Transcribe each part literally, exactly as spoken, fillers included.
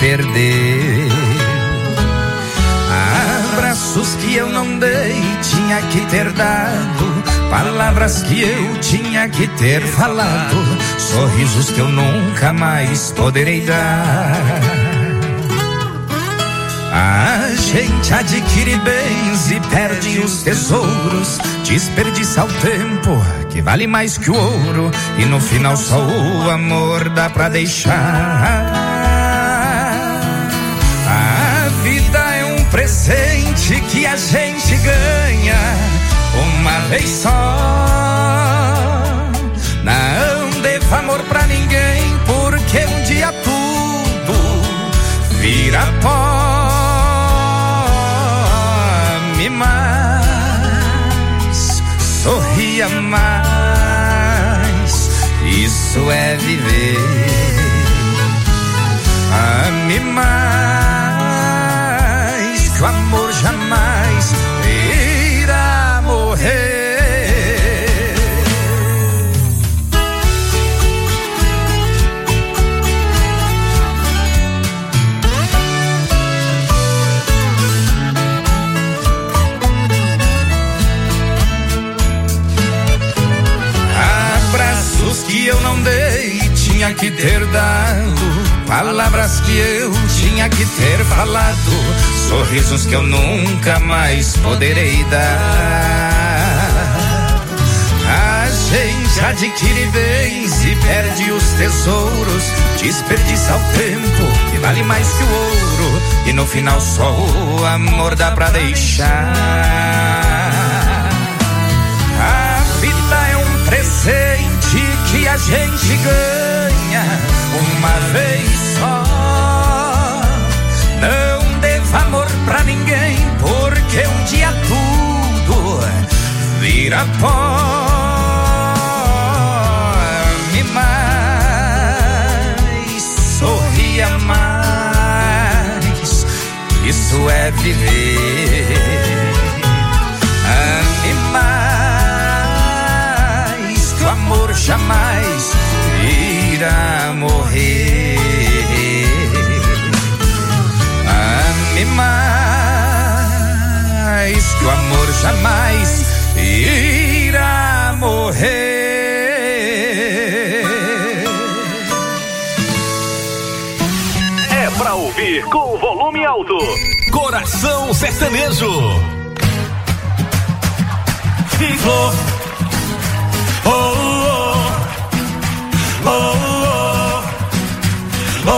perdeu. Abraços que eu não dei, tinha que ter dado. Palavras que eu tinha que ter falado. Sorrisos que eu nunca mais poderei dar. A gente adquire bens e perde os tesouros. Desperdiça o tempo que vale mais que o ouro. E no final só o amor dá pra deixar. A vida é um presente que a gente ganha uma vez só. Não deva amor pra ninguém, porque um dia tudo vira pó. Ame mais, sorria mais, isso é viver. Ame mais, que o amor jamais irá morrer. Abraços que eu não dei, tinha que ter dado. Palavras que eu tinha que ter falado. Sorrisos que eu nunca mais poderei dar. A gente adquire bens e perde os tesouros. Desperdiça o tempo que vale mais que o ouro. E no final só o amor dá pra deixar. A vida é um presente que a gente ganha uma vez só. Não deva amor pra ninguém, porque um dia tudo vira pó. Ame mais, sorria mais, isso é viver. Ame mais, que o amor jamais irá morrer. Ame mais, que o amor jamais irá morrer. É pra ouvir com o volume alto. Coração Sertanejo. E flor, oh, oh, oh, oh,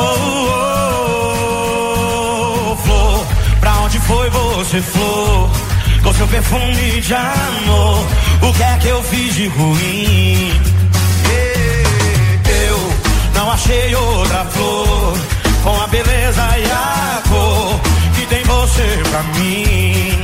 oh, oh, flor, pra onde foi você, flor? Com seu perfume de amor, o que é que eu fiz de ruim? Eu não achei outra flor com a beleza e a cor que tem você pra mim.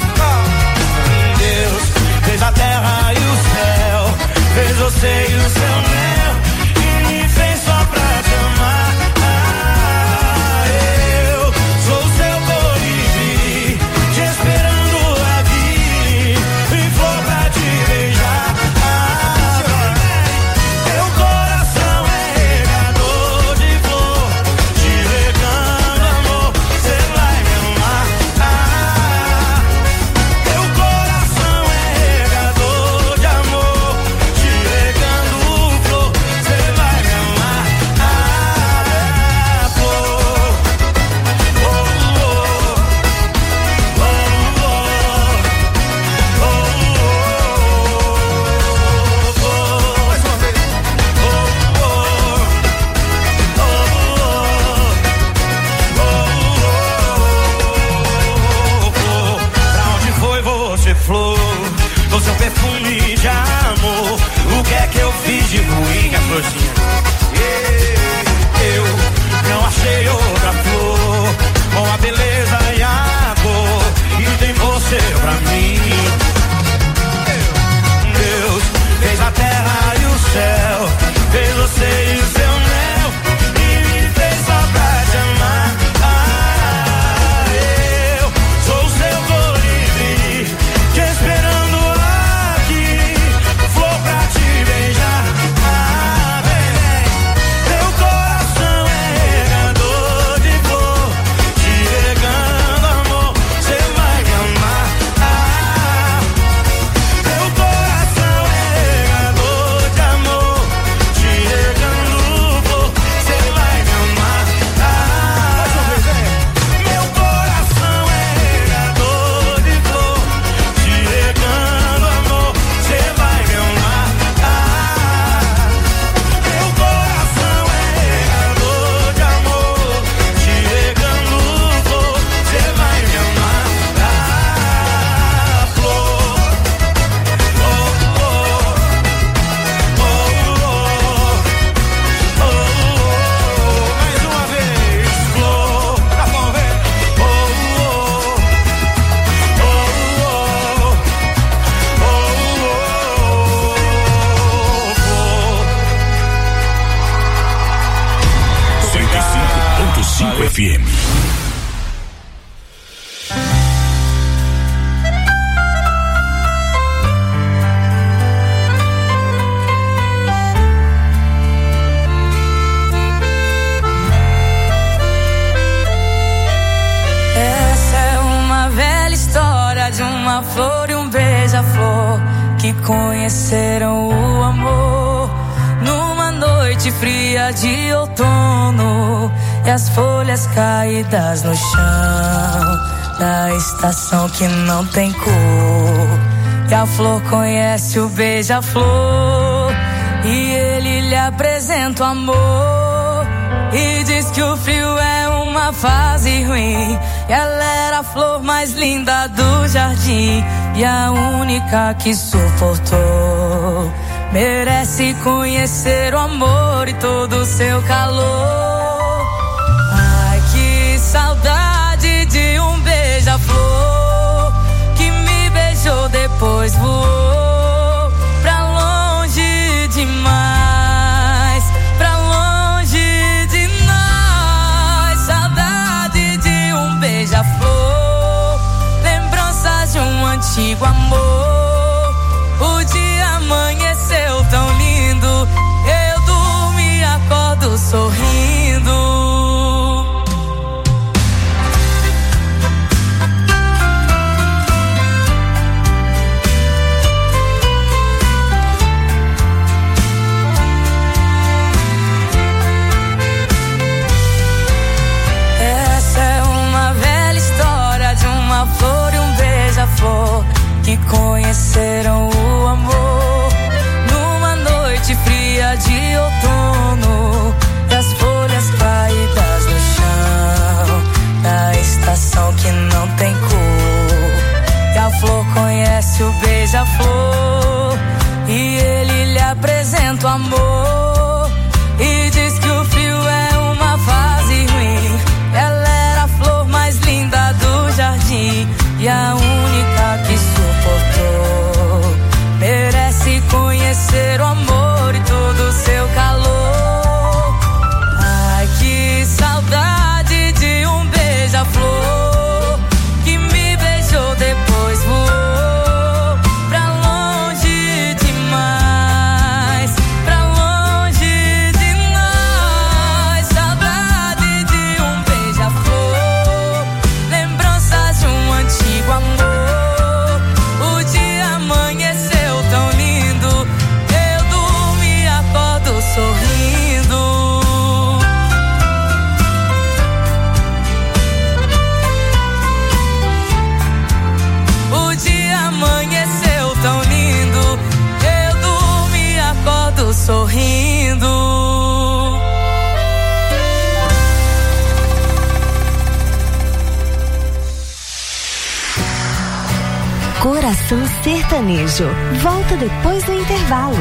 Deus fez a terra e o céu, fez você e o seu mel, e me fez só pra te amar. Ah, eu sou o seu colibri, te esperando aqui, e flor pra te beijar. Ah, meu coração é regador de flor, te regando amor, cê vai me amar. Ah, meu coração é regador de amor, te regando M. Essa é uma velha história de uma flor e um beija-flor que conheceram o amor numa noite fria de outono, e as folhas caídas no chão da estação que não tem cor. E a flor conhece o beija-flor e ele lhe apresenta o amor e diz que o frio é uma fase ruim. E ela era a flor mais linda do jardim e a única que suportou. Merece conhecer o amor e todo o seu calor. Ai, que saudade de um beija-flor que me beijou, depois voou pra longe demais, pra longe de nós. Saudade de um beija-flor, lembranças de um antigo amor. O dia amanheceu tão lindo, eu durmo e acordo sorrindo. Essa é uma velha história de uma flor e um beija-flor que conheceram o amor numa noite fria de outono, e as folhas caídas no chão da estação que não tem cor. E a flor conhece o beija-flor e ele lhe apresenta o amor e diz que o frio é uma fase ruim. Ela era a flor mais linda do jardim e a única que suportou. Merece conhecer o amor e todo o seu calor. Ai, que saudade de um beija-flor que me beijou, depois voou pra longe demais, pra longe de nós. Saudade de um beija-flor, lembranças de um antigo amor. O dia amanheceu tão lindo, eu durmo e acordo sorrindo. O dia amanheceu tão lindo, eu durmo e acordo sorrindo. Coração Sertanejo. Volta depois do intervalo.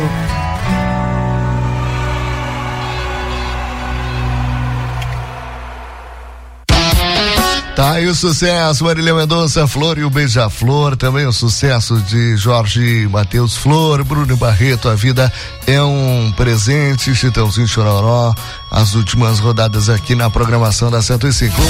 Tá aí o sucesso, Marília Mendonça, Flor e o Beija-Flor, também o sucesso de Jorge Mateus Flor, Bruno Barreto, A Vida é um Presente, Chitãozinho Chororó, as últimas rodadas aqui na programação da cento e cinco.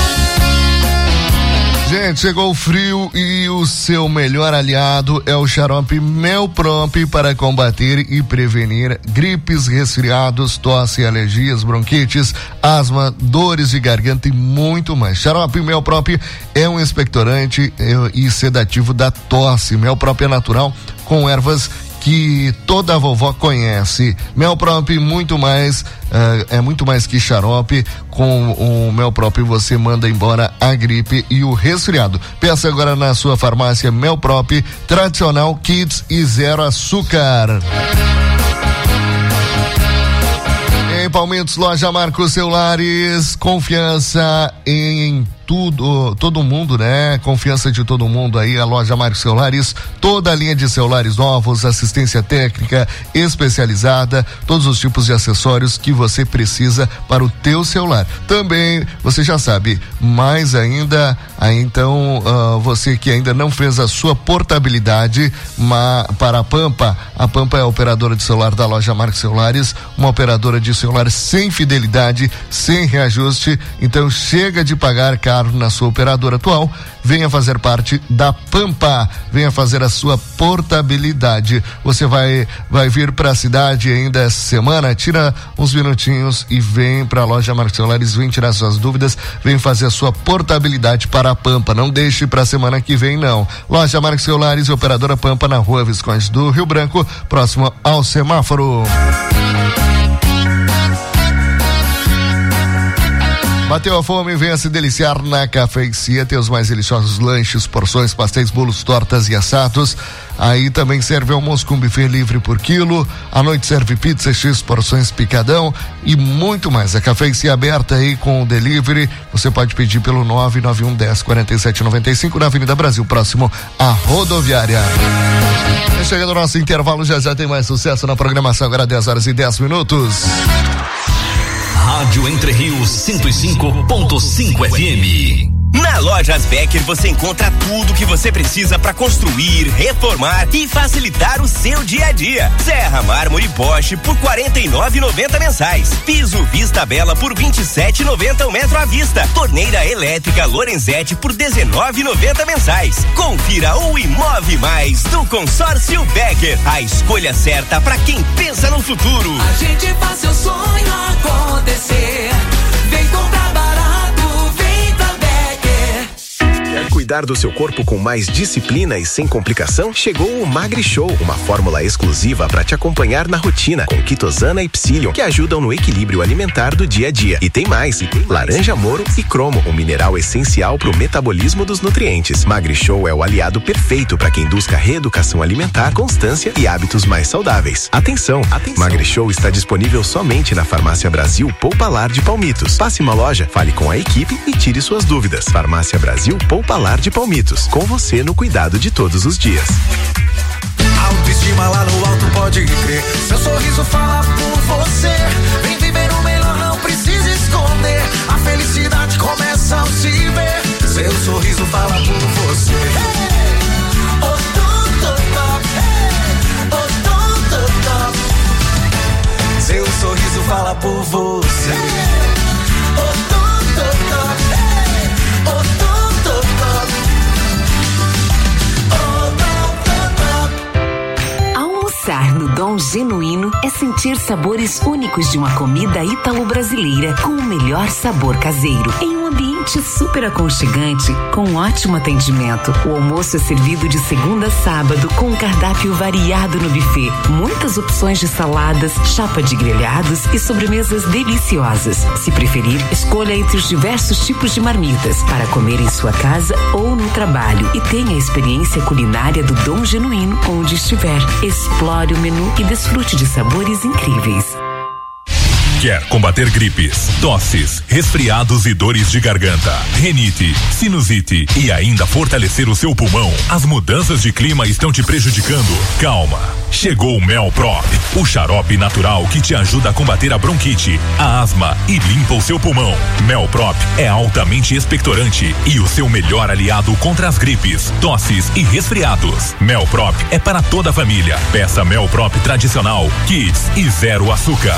Gente, chegou o frio e o seu melhor aliado é o xarope Melpromp para combater e prevenir gripes, resfriados, tosse, alergias, bronquites, asma, dores de garganta e muito mais. Xarope Melpromp é um expectorante e sedativo da tosse. Melpromp é natural com ervas que toda a vovó conhece. Melpromp muito mais, uh, é muito mais que xarope. Com o Melpromp você manda embora a gripe e o resfriado. Peça agora na sua farmácia Melpromp, tradicional, kids e zero açúcar. Em Palmitos, loja Marcos Celulares, confiança em tudo, todo mundo, né? Confiança de todo mundo aí, a loja Marcos Celulares, toda a linha de celulares novos, assistência técnica especializada, todos os tipos de acessórios que você precisa para o teu celular. Também, você já sabe, mais ainda, aí então, uh, você que ainda não fez a sua portabilidade ma, para a Pampa, a Pampa é a operadora de celular da loja Marcos Celulares, uma operadora de celulares sem fidelidade, sem reajuste, então chega de pagar caro na sua operadora atual, venha fazer parte da Pampa, venha fazer a sua portabilidade. Você vai vai vir para a cidade ainda essa semana, tira uns minutinhos e vem para a loja Marcos Celulares, vem tirar suas dúvidas, vem fazer a sua portabilidade para a Pampa. Não deixe para a semana que vem não. Loja Marcos Celulares e operadora Pampa na Rua Visconde do Rio Branco, próximo ao semáforo. Bateu a fome, venha se deliciar na Cafeicia, tem os mais deliciosos lanches, porções, pastéis, bolos, tortas e assados. Aí também serve almoço com buffet livre por quilo, à noite serve pizza, X porções picadão e muito mais. A Cafeicia aberta aí com o delivery, você pode pedir pelo nove nove um dez quarenta e sete noventa e cinco na Avenida Brasil, próximo à rodoviária. Chegando ao nosso intervalo, já já tem mais sucesso na programação, agora dez horas e dez minutos. Rádio Entre Rios cento e cinco ponto cinco F M. Na Lojas Becker você encontra tudo que você precisa para construir, reformar e facilitar o seu dia a dia. Serra, mármore Bosch por quarenta e nove reais e noventa centavos mensais. Piso Vista Bela por vinte e sete reais e noventa centavos o metro à vista. Torneira elétrica Lorenzetti por dezenove reais e noventa centavos mensais. Confira o Imove Mais do Consórcio Becker. A escolha certa para quem pensa no futuro. A gente faz seu sonho acontecer. Vem comprar barato, vem pra Becker. Quer cuidar do seu corpo com mais disciplina e sem complicação? Chegou o Magri Show, uma fórmula exclusiva para te acompanhar na rotina, com quitosana e psyllium, que ajudam no equilíbrio alimentar do dia a dia. E tem mais, e tem laranja moro e cromo, um mineral essencial para o metabolismo dos nutrientes. Magri Show é o aliado perfeito para quem busca reeducação alimentar, constância e hábitos mais saudáveis. Atenção, atenção! Magri Show está disponível somente na Farmácia Brasil Poupalar de Palmitos. Passe uma loja, fale com a equipe e tire suas dúvidas. Farmácia Brasil Poupalar de Palmitos, com você no cuidado de todos os dias. Autoestima lá no alto, pode crer. Seu sorriso fala por você. Vem viver o melhor, não precisa esconder. A felicidade começa ao se ver. Seu sorriso fala por você. Hey! Oh, tudo top. Hey! Oh, tudo top. Seu sorriso fala por você. Hey! Oh, tudo top. Hey! Oh, tudo top. Almoçar no Dom Genuíno é sentir sabores únicos de uma comida ítalo-brasileira com o melhor sabor caseiro, em um ambiente super aconchegante, com ótimo atendimento. O almoço é servido de segunda a sábado com um cardápio variado no buffet, muitas opções de saladas, chapa de grelhados e sobremesas deliciosas. Se preferir, escolha entre os diversos tipos de marmitas para comer em sua casa ou no trabalho e tenha a experiência culinária do Dom Genuíno onde estiver. Explore o menu e desfrute de sabores incríveis. Quer combater gripes, tosses, resfriados e dores de garganta, rinite, sinusite e ainda fortalecer o seu pulmão? As mudanças de clima estão te prejudicando? Calma! Chegou o Melprop, o xarope natural que te ajuda a combater a bronquite, a asma e limpa o seu pulmão. Melprop é altamente expectorante e o seu melhor aliado contra as gripes, tosses e resfriados. Melprop é para toda a família. Peça Melprop tradicional, Kids e zero açúcar.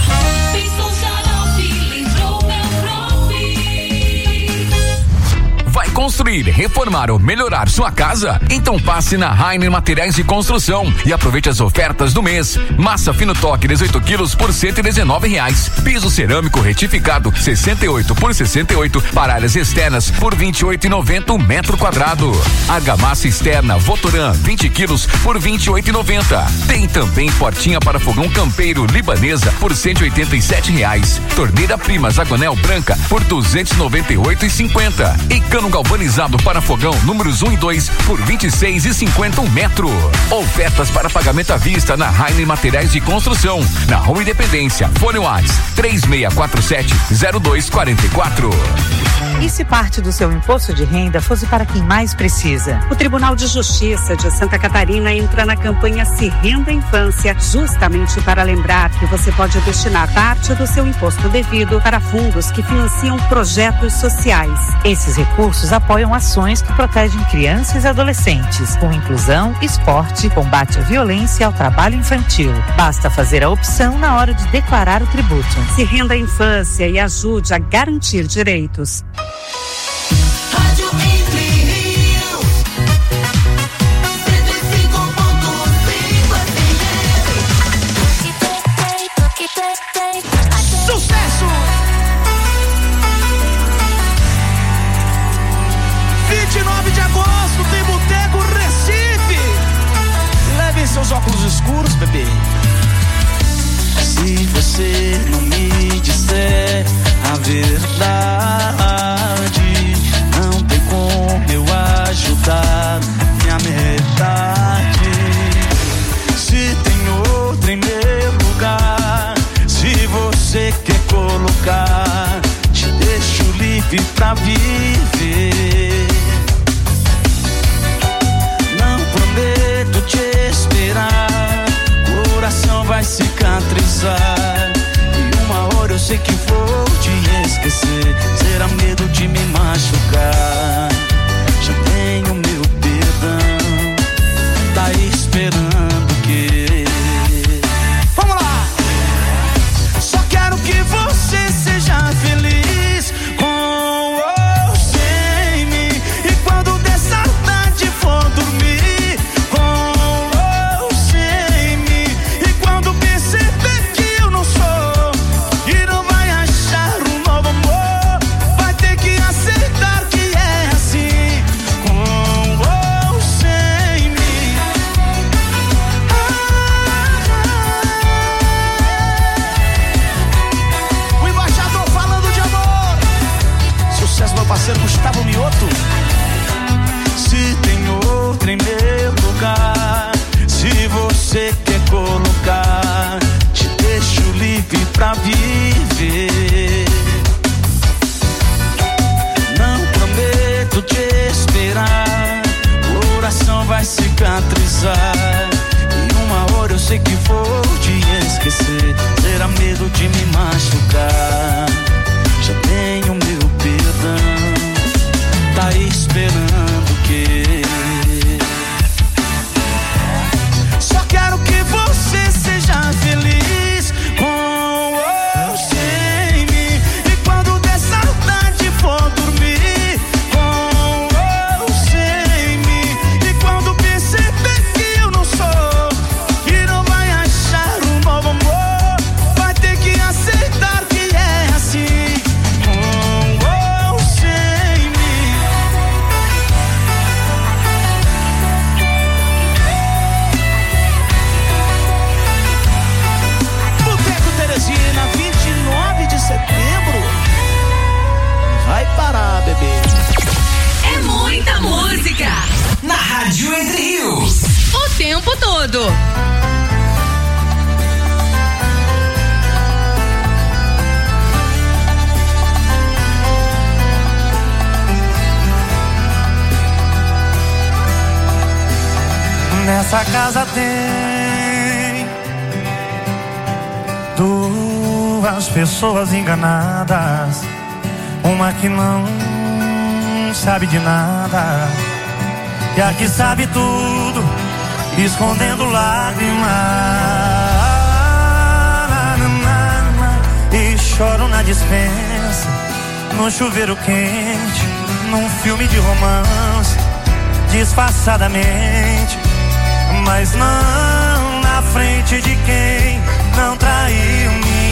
Vai construir, reformar ou melhorar sua casa? Então passe na Rainer Materiais de Construção e aproveite as ofertas do mês. Massa fino toque dezoito quilos por cento e dezenove reais. Piso cerâmico retificado sessenta e oito por sessenta e oito para áreas externas por vinte e oito e noventa o metro quadrado. Argamassa externa Votoran vinte quilos por vinte e oito e noventa. Tem também portinha para fogão campeiro libanesa por cento e oitenta e sete reais. Torneira Prima Zagonel branca por duzentos e noventa e oito e cinquenta. E cano galvanizado para fogão números um e dois por vinte e seis e cinquenta um metro. Ofertas para pagamento à vista na Rainer Materiais de Construção, na Rua Independência. Fone WhatsApp três seis quatro sete zero dois quatro quatro. E se parte do seu imposto de renda fosse para quem mais precisa? O Tribunal de Justiça de Santa Catarina entra na campanha Se Renda Infância, justamente para lembrar que você pode destinar parte do seu imposto devido para fundos que financiam projetos sociais. Esses recursos apoiam ações que protegem crianças e adolescentes, com inclusão, esporte, combate à violência e ao trabalho infantil. Basta fazer a opção na hora de declarar o tributo. Se renda à infância e ajude a garantir direitos. Rádio Entre Rios, cento e cinco ponto cinco F M. Sucesso! vinte e nove de agosto tem Boteco Recife. Levem seus óculos escuros, bebê. Se você não me disser a verdade, não tem como eu ajudar minha metade. Se tem outra em meu lugar, se você quer colocar, te deixo livre pra viver. Não prometo te esperar, coração vai cicatrizar. E uma hora eu sei que vou te esquecer. Será medo de me machucar. Já tenho meu perdão, tá esperando o quê? Vamos lá! Só quero que você seja feliz com ou sem mim. E quando der saudade for dormir com ou sem mim. E quando perceber que eu não sou e não vai achar um novo amor, vai ter que aceitar que é assim, com ou sem mim. Ah, o embaixador falando de amor. Sucesso, meu parceiro Gustavo Mioto. Se tem outra em meu lugar, se você quer colocar, te deixo livre pra viver. Não prometo te esperar, coração vai cicatrizar. E uma hora eu sei que vou te esquecer. Terá medo de me machucar. Já tenho meu perdão, tá esperando o quê? Só quero que você seja feliz com ou sem mim. E quando der saudade for dormir com ou sem mim. E quando perceber que eu não sou e não vai achar um novo amor, vai ter que aceitar que é assim, com ou sem mim. Boteco Teresina, vinte e nove de setembro. Vai parar, bebê. É muita música na Rádio Entre Rios. O tempo todo. Nessa casa tem duas pessoas enganadas, uma que não sabe de nada e a que sabe tudo, escondendo lágrimas. E choram na dispensa, no chuveiro quente, num filme de romance, disfarçadamente, mas não na frente de quem não traiu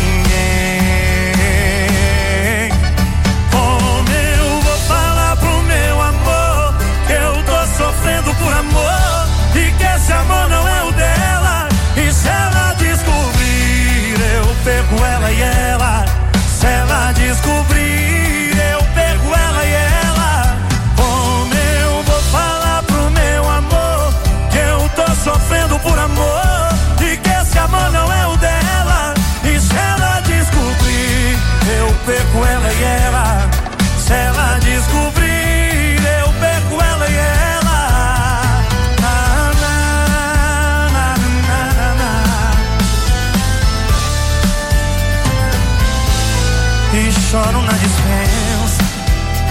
ninguém. Como eu vou falar pro meu amor que eu tô sofrendo por amor e que esse amor não é o dela? E se ela descobrir, eu pego ela e ela. Se ela descobrir, eu pego ela e ela. Como eu vou falar pro meu amor que eu tô sofrendo por amor e que esse amor não é o dela? E se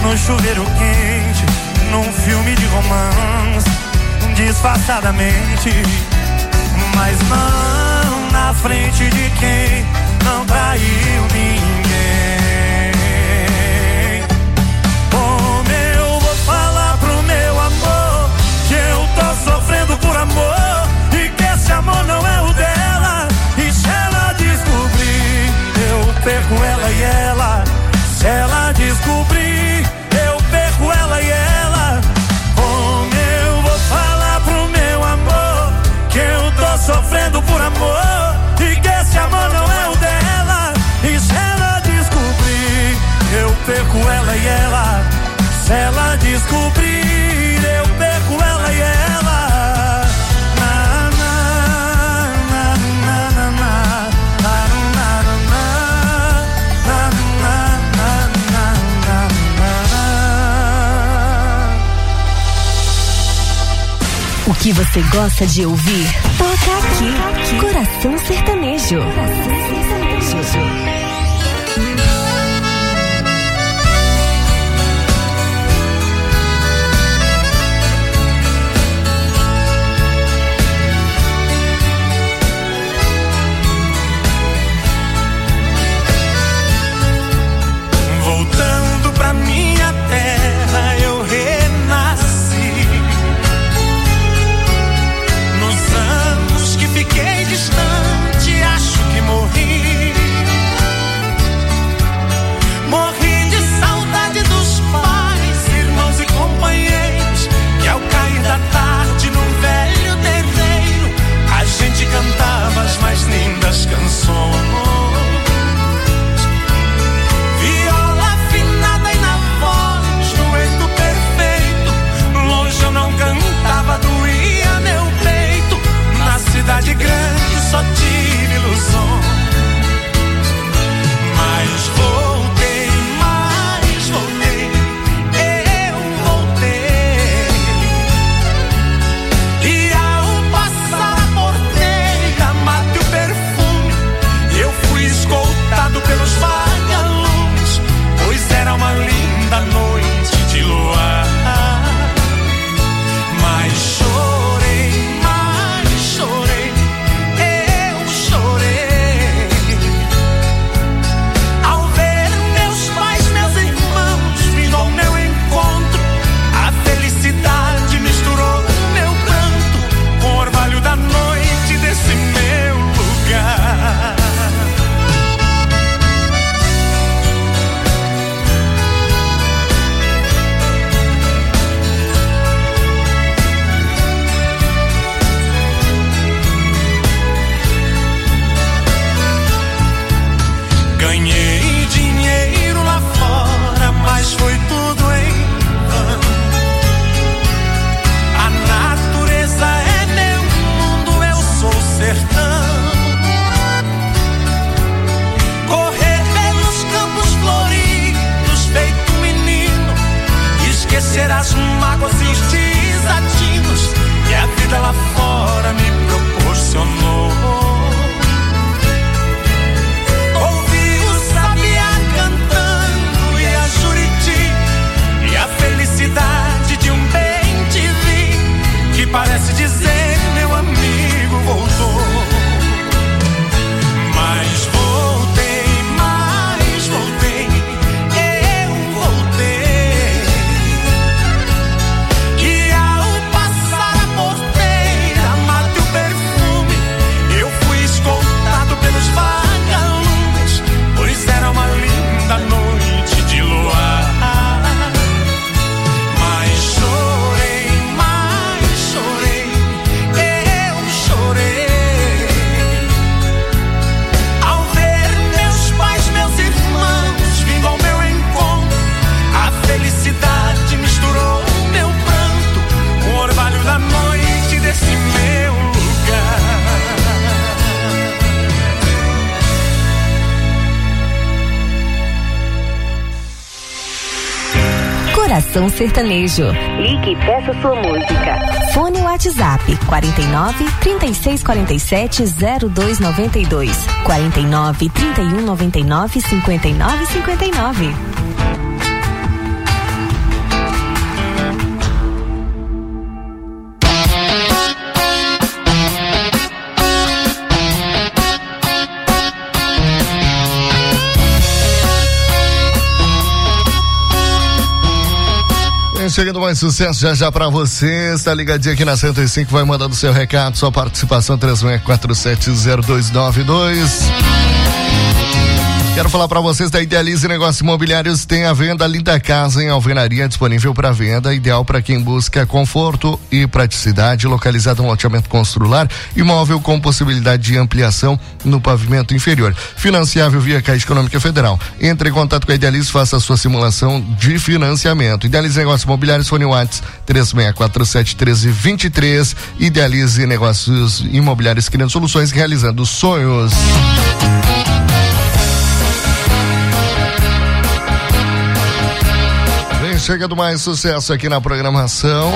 no chuveiro quente, num filme de romance, disfarçadamente, mas não na frente de quem não traiu ninguém. Como eu vou falar pro meu amor que eu tô sofrendo por amor e que esse amor não é o dela? E se ela descobrir, eu perco ela e ela. Se ela descobrir, eu perco ela e ela. Como eu vou falar pro meu amor que eu tô sofrendo por amor e que esse amor não é o dela? E se ela descobrir, eu perco ela e ela. Se ela descobrir, eu perco ela e ela. Na, na, na, na, na, na, na, na, na, na, na. O que você gosta de ouvir, toca aqui. Coração Sertanejo. Coração Sertanejo. Voltando pra minha terra, eu renasci. Nos anos que fiquei distante, acho que morri. Morri de saudade dos pais, irmãos e companheiros, que ao cair da tarde num velho terreiro, a gente cantava as mais lindas canções. Doía meu peito, na cidade grande só tive ilusões. Mas voltei, mas voltei, eu voltei. E ao passar a porteira, matei o perfume, eu fui escoltado pelos vagalumes, pois era uma linda noite de luar. Mas chorei, mas chorei, eu chorei, ao ver meus pais, meus irmãos vindo ao meu encontro. A felicidade misturou o meu pranto com o orvalho da noite desse meu lugar. Ganhei dinheiro lá fora, mas foi tudo em vão. A natureza é meu mundo, eu sou sertão. Correr pelos campos floridos, feito menino, esquecer as mágoas e os desatinos que a vida lá fora me proporcionou. Felicidade de um bem te vi, que parece dizer meu amigo voltou. Mas voltei, mas voltei, eu voltei. E ao passar a porteira, matei o perfume, eu fui escoltado pelos vagalumes, pois era uma linda noite de luar. Felicidade misturou o meu pranto com o orvalho da noite desse meu lugar. Coração Sertanejo. Ligue e peça sua música. Fone WhatsApp quarenta e nove, trinta e seis, quarenta e sete, zero dois noventa e dois. quarenta e nove, trinta e um, noventa e nove, cinquenta e nove, cinquenta e nove. Vem chegando mais sucesso já já pra você. Está ligadinho aqui na cento e cinco, vai mandando seu recado, sua participação três seis quatro sete zero dois nove dois. Quero falar para vocês da Idealize Negócios Imobiliários. Tem a venda Linda Casa em alvenaria disponível para venda, ideal para quem busca conforto e praticidade, localizado no loteamento Constrular, imóvel com possibilidade de ampliação no pavimento inferior, financiável via Caixa Econômica Federal. Entre em contato com a Idealize, faça a sua simulação de financiamento. Idealize Negócios Imobiliários, fone WhatsApp três seis quatro sete um três dois três. Idealize Negócios Imobiliários, criando soluções, realizando sonhos. Chegando mais sucesso aqui na programação.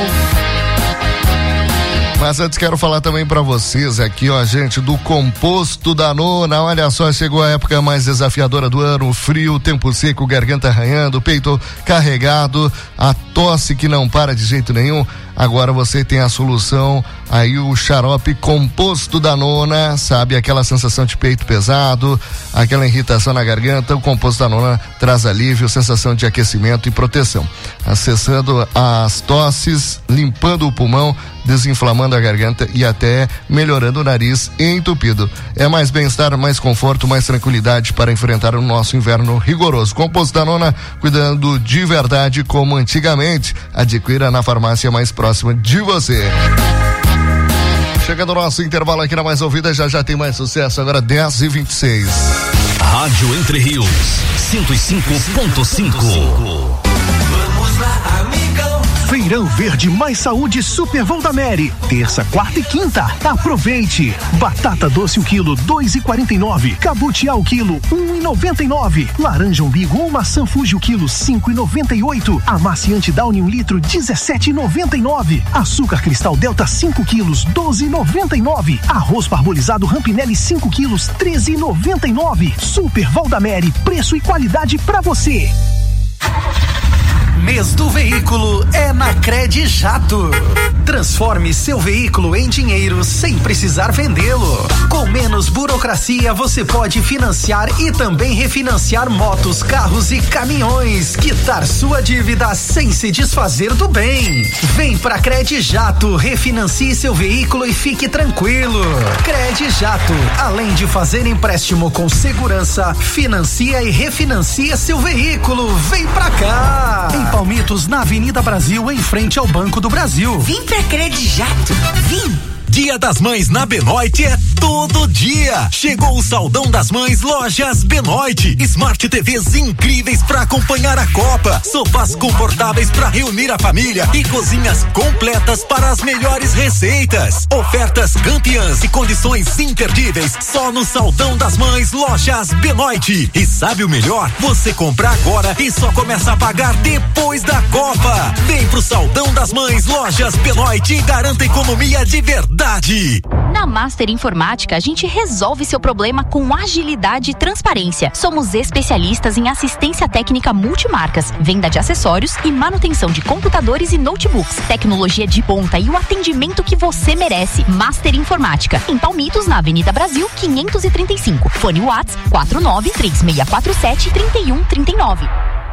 Mas antes quero falar também para vocês aqui, ó, gente, do Composto Danona. Olha só, chegou a época mais desafiadora do ano, frio, tempo seco, garganta arranhando, peito carregado, a tosse que não para de jeito nenhum. Agora você tem a solução, aí o xarope Composto Danona, sabe, aquela sensação de peito pesado, aquela irritação na garganta. O Composto Danona traz alívio, sensação de aquecimento e proteção, acessando as tosses, limpando o pulmão, desinflamando a garganta e até melhorando o nariz entupido. É mais bem-estar, mais conforto, mais tranquilidade para enfrentar o nosso inverno rigoroso. Composto Danona, cuidando de verdade como antigamente. Adquira na farmácia mais próxima de você. Chegando ao nosso intervalo aqui na Mais Ouvida, já já tem mais sucesso, agora dez e vinte e seis. Rádio Entre Rios, cento e cinco ponto cinco. Vamos lá, amigão. Feirão Verde Mais Saúde Super Voldamere, terça, quarta e quinta. Aproveite! Batata doce o quilo, dois e quarenta e nove. Cabutiá o quilo, um e noventa e nove. Laranja umbigo ou maçã Fuji o quilo, cinco e noventa e oito. Amaciante Downy um litro, dezessete e noventa e nove. Açúcar Cristal Delta cinco quilos, doze e noventa e nove. Arroz parbolizado Rampinelli cinco quilos, treze e noventa e nove. Super Voldamere, preço e qualidade pra você. Mês do veículo é na Cred Jato. Transforme seu veículo em dinheiro sem precisar vendê-lo. Com menos burocracia, você pode financiar e também refinanciar motos, carros e caminhões. Quitar sua dívida sem se desfazer do bem. Vem pra Cred Jato, refinancie seu veículo e fique tranquilo. Cred Jato, além de fazer empréstimo com segurança, financia e refinancia seu veículo. Vem pra cá. Em Palmitos, na Avenida Brasil, em frente ao Banco do Brasil. Vim pra Cred Jato, vim! Dia das Mães na Benoit é todo dia. Chegou o Saldão das Mães Lojas Benoit. Smart T Vs incríveis para acompanhar a Copa, sofás confortáveis para reunir a família e cozinhas completas para as melhores receitas. Ofertas campeãs e condições imperdíveis só no Saldão das Mães Lojas Benoit. E sabe o melhor? Você compra agora e só começa a pagar depois da Copa. Vem pro Saldão das Mães Lojas Benoit e garanta economia de verdade. Na Master Informática, a gente resolve seu problema com agilidade e transparência. Somos especialistas em assistência técnica multimarcas, venda de acessórios e manutenção de computadores e notebooks. Tecnologia de ponta e o atendimento que você merece. Master Informática, em Palmitos, na Avenida Brasil, quinhentos e trinta e cinco. Fone WhatsApp quatro nove três seis quatro sete três um três nove.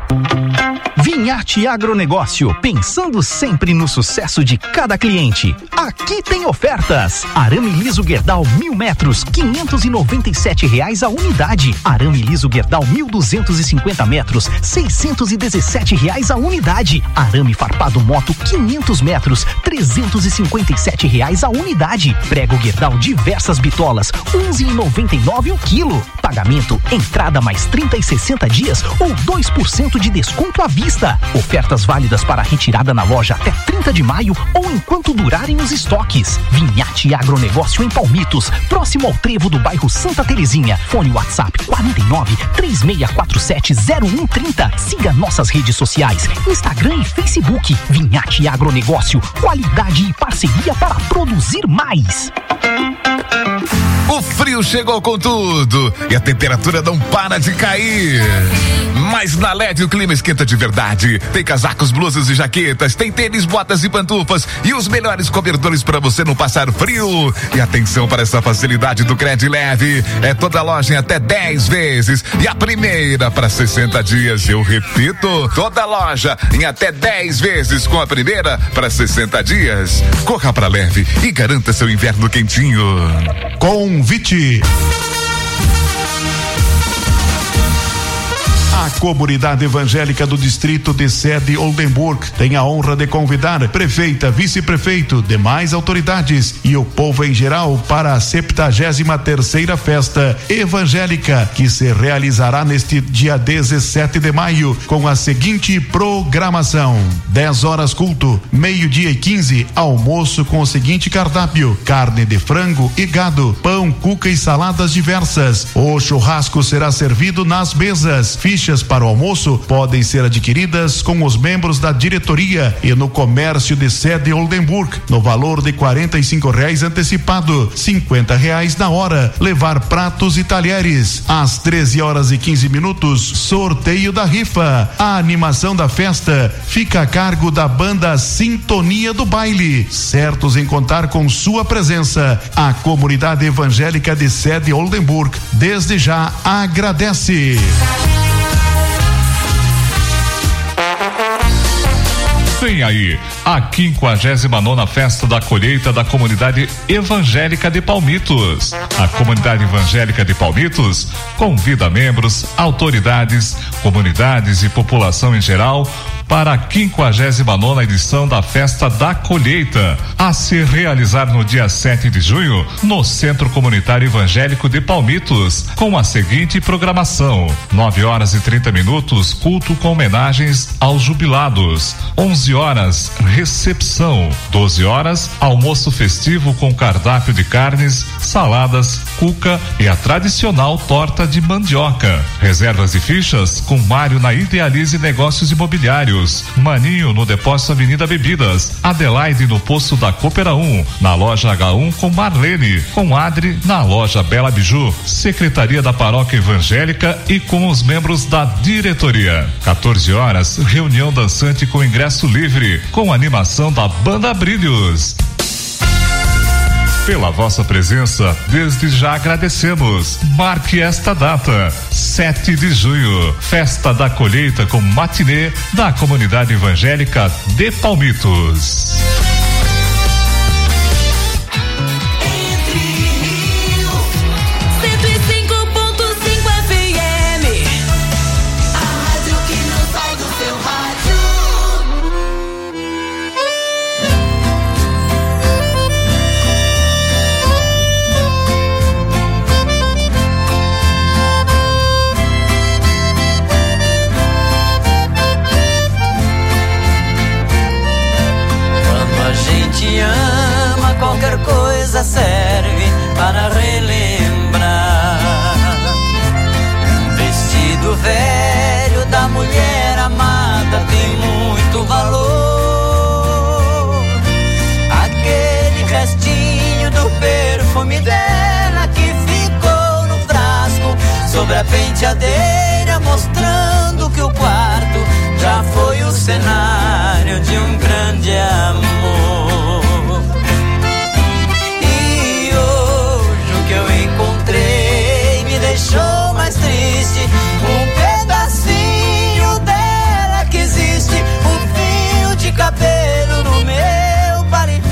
Vinharte Agronegócio, pensando sempre no sucesso de cada cliente. Aqui tem ofertas. Arame liso Gerdau mil metros, quinhentos e noventa e sete reais a unidade. Arame liso Gerdau mil duzentos e cinquenta metros, seiscentos e dezessete reais a unidade. Arame farpado moto quinhentos metros, trezentos e cinquenta e sete reais a unidade. Prego Gerdau diversas bitolas, onze e noventa e nove o quilo. Pagamento, entrada mais trinta e sessenta dias ou dois por cento de desconto à vista. Ofertas válidas para retirada na loja até trinta de maio ou enquanto durarem os estoques. Vinhate Agronegócio em Palmitos, próximo ao trevo do bairro Santa Terezinha. Fone WhatsApp quatro nove três seis quatro sete zero um três zero. Siga nossas redes sociais, Instagram e Facebook. Vinhate Agronegócio, qualidade e parceria para produzir mais. O frio chegou com tudo e a temperatura não para de cair. Mas na L E D o clima esquenta de verdade. Tem casacos, blusas e jaquetas, tem tênis, botas e pantufas e os melhores cobertores para você não passar frio. E atenção para essa facilidade do Cred Leve. É toda loja em até dez vezes e a primeira para sessenta dias. Eu repito, toda loja em até dez vezes com a primeira para sessenta dias. Corra para Leve e garanta seu inverno quentinho. Convite. A comunidade evangélica do distrito de sede Oldenburg tem a honra de convidar prefeita, vice-prefeito, demais autoridades e o povo em geral para a septagésima terceira festa evangélica que se realizará neste dia dezessete de maio com a seguinte programação: dez horas culto, meio-dia e quinze almoço com o seguinte cardápio: carne de frango e gado, pão, cuca e saladas diversas. O churrasco será servido nas mesas. Fichas para o almoço podem ser adquiridas com os membros da diretoria e no comércio de sede Oldenburg, no valor de quarenta e cinco reais antecipado, cinquenta reais na hora. Levar pratos e talheres. Às treze horas e quinze minutos, sorteio da rifa. A animação da festa fica a cargo da banda Sintonia do Baile. Certos em contar com sua presença, a comunidade evangélica de sede Oldenburg desde já agradece. Vem aí a quinquagésima nona festa da colheita da comunidade evangélica de Palmitos. A comunidade evangélica de Palmitos convida membros, autoridades, comunidades e população em geral para a quinquagésima nona edição da Festa da Colheita, a se realizar no dia sete de junho, no Centro Comunitário Evangélico de Palmitos, com a seguinte programação: nove horas e trinta minutos, culto com homenagens aos jubilados. onze horas, recepção. doze horas, almoço festivo com cardápio de carnes, saladas, cuca e a tradicional torta de mandioca. Reservas e fichas com Mário na Idealize Negócios Imobiliários, Maninho no Depósito Avenida Bebidas, Adelaide no Posto da Coopera um, na loja H um com Marlene, com Adri na loja Bela Biju, Secretaria da Paróquia Evangélica e com os membros da diretoria. quatorze horas, reunião dançante com ingresso livre, com animação da Banda Brilhos. Pela vossa presença, desde já agradecemos. Marque esta data, sete de junho, Festa da Colheita com matinê da comunidade evangélica de Palmitos. Qualquer coisa serve para relembrar. Um vestido velho da mulher amada tem muito valor. Aquele restinho do perfume dela que ficou no frasco sobre a penteadeira, mostrando que o quarto já foi o cenário de um grande amor. Me deixou mais triste, um pedacinho dela que existe, um fio de cabelo no meu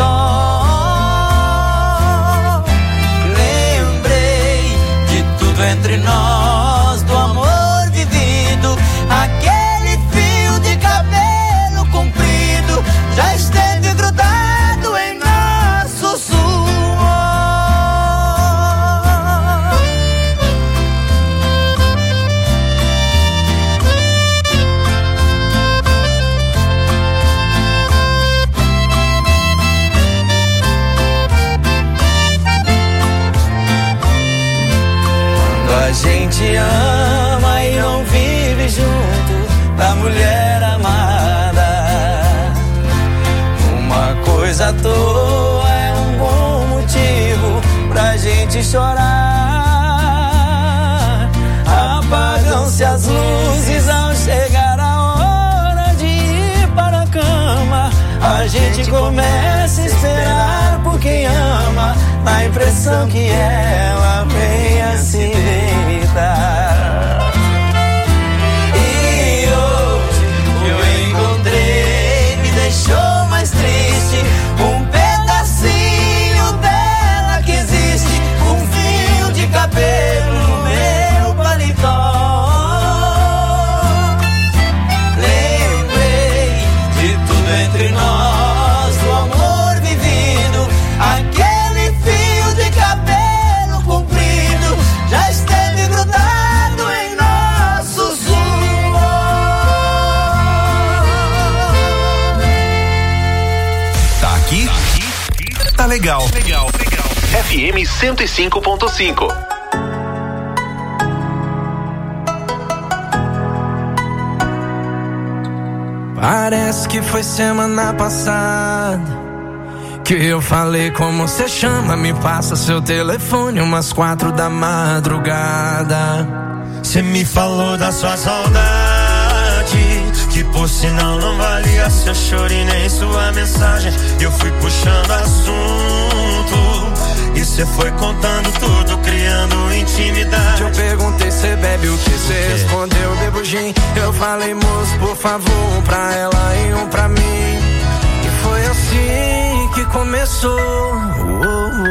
paletó. Lembrei de tudo entre nós, do amor vivido, aquele fio de cabelo comprido já esteve grudado em nosso suor. A gente ama e não vive junto da mulher amada. Uma coisa à toa é um bom motivo pra gente chorar. A gente começa a esperar por quem ama, dá a impressão que ela vem a se deitar. E hoje eu encontrei, me deixou mais triste, um pedacinho dela que existe, um fio de cabelo no meu paletó. Lembrei de tudo entre nós, do amor vivido, aquele fio de cabelo comprido já esteve grudado em nosso suor. Tá aqui? Tá legal. Legal, legal. F M cento e cinco ponto cinco. Parece que foi semana passada que eu falei como cê chama. Me passa seu telefone umas quatro da madrugada. Cê me falou da sua saudade, que por sinal não valia seu choro e nem sua mensagem. Eu fui puxando assunto e cê foi contando tudo, criando intimidade. Eu perguntei cê bebe o que, cê respondeu bebo gin. Eu falei moço, por favor, um pra ela e um pra mim. E foi assim que começou. Oh,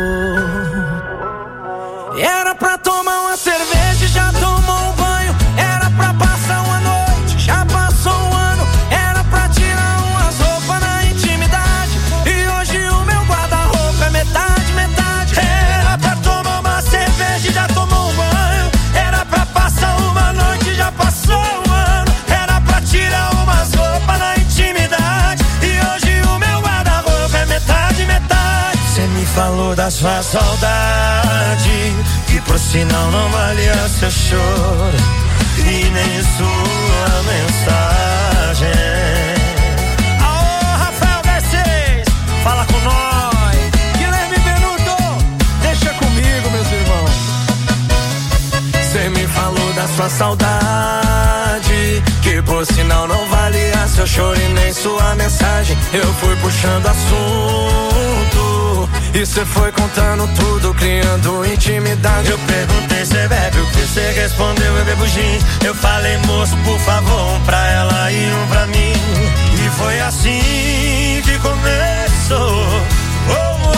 oh. E era pra tomar uma cerveja e já tomou um banho. Era pra passar uma noite, já passou um ano. Era pra tirar umas roupas na intimidade. E hoje o meu guarda-roupa é metade, metade. Era pra tomar uma cerveja e já tomou um banho. Era pra passar uma noite, já passou um ano. Era pra tirar umas roupas na intimidade. E hoje o meu guarda-roupa é metade, metade. Cê me falou da sua saudade, que por sinal não valia seu choro e nem sua mensagem. Aô, Rafael Garcês, fala com nós. Guilherme Benuto, deixa comigo, meus irmãos. Cê me falou da sua saudade, que por sinal não valia seu choro e nem sua mensagem. Eu fui puxando assunto e cê foi contando tudo, criando intimidade. Eu perguntei cê bebe o que, cê respondeu eu bebo gin. Eu falei moço, por favor, um pra ela e um pra mim. E foi assim que começou. Oh, oh.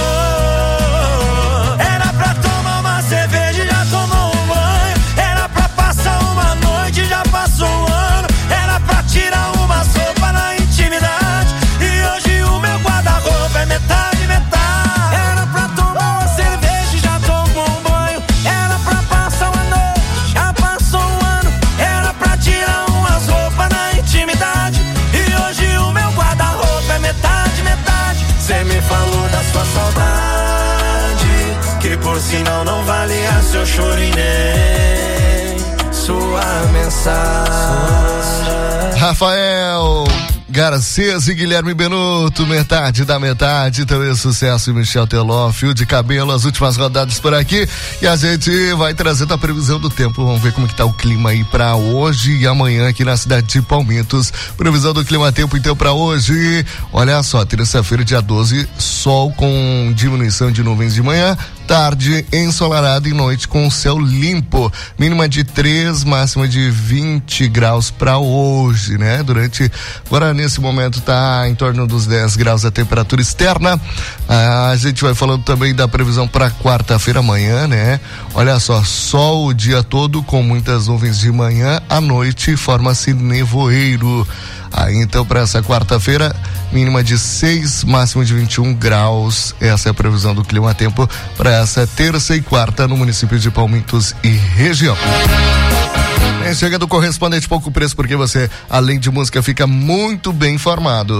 Era pra tomar uma cerveja e já tomou um banho. Era pra passar uma noite, já passou um ano. Era pra tirar umas roupas na intimidade. E hoje o meu guarda-roupa é metade, metade. Era pra tomar uma cerveja e já tomou um banho. Era pra passar uma noite, já passou um ano. Era pra tirar umas roupas na intimidade. E hoje o meu guarda-roupa é metade, metade. Cê me falou da sua saudade, que por sinal não valia seu choro e nem sua mensagem. Rafael Garcês e Guilherme Benuto, metade da metade, também sucesso e Michel Teló, fio de cabelo, as últimas rodadas por aqui, e a gente vai trazendo a previsão do tempo. Vamos ver como que tá o clima aí pra hoje e amanhã aqui na cidade de Palmitos. Previsão do clima tempo então pra hoje, olha só, terça-feira dia doze, sol com diminuição de nuvens de manhã, tarde ensolarado e noite com céu limpo, mínima de três, máxima de vinte graus pra hoje, né? Durante, agora nesse momento tá em torno dos dez graus a temperatura externa. Ah, a gente vai falando também da previsão para quarta-feira amanhã, né? Olha só, sol o dia todo com muitas nuvens de manhã, à noite forma-se nevoeiro. Aí então para essa quarta-feira, mínima de seis, máximo de vinte e um graus. Essa é a previsão do clima tempo para essa terça e quarta no município de Palmitos e região. É, chega do correspondente Pouco Preço, porque você, além de música, fica muito bem informado.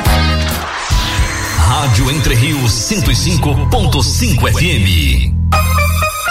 Rádio Entre Rios cento e cinco ponto cinco F M.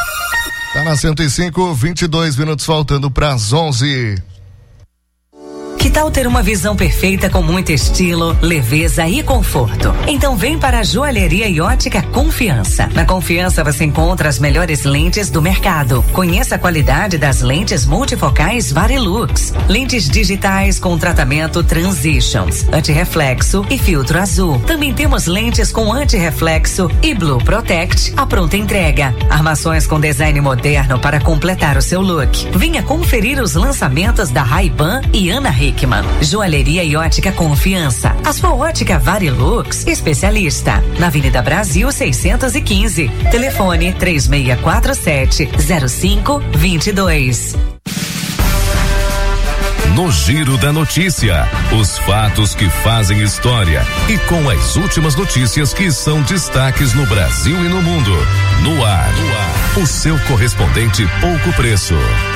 Tá na cento e cinco, vinte e dois minutos faltando para as onze. Que tal ter uma visão perfeita com muito estilo, leveza e conforto? Então vem para a Joalheria e Ótica Confiança. Na Confiança você encontra as melhores lentes do mercado. Conheça a qualidade das lentes multifocais Varilux. Lentes digitais com tratamento Transitions, antirreflexo e filtro azul. Também temos lentes com antirreflexo e Blue Protect à pronta entrega. Armações com design moderno para completar o seu look. Venha conferir os lançamentos da Ray-Ban e Ana Hickman. Joalheria e Ótica Confiança. A sua ótica Varilux especialista. Na Avenida Brasil seiscentos e quinze. Telefone três seis quatro sete zero cinco dois dois. No Giro da Notícia, os fatos que fazem história e com as últimas notícias que são destaques no Brasil e no mundo. No ar, no ar. O seu correspondente Pouco Preço.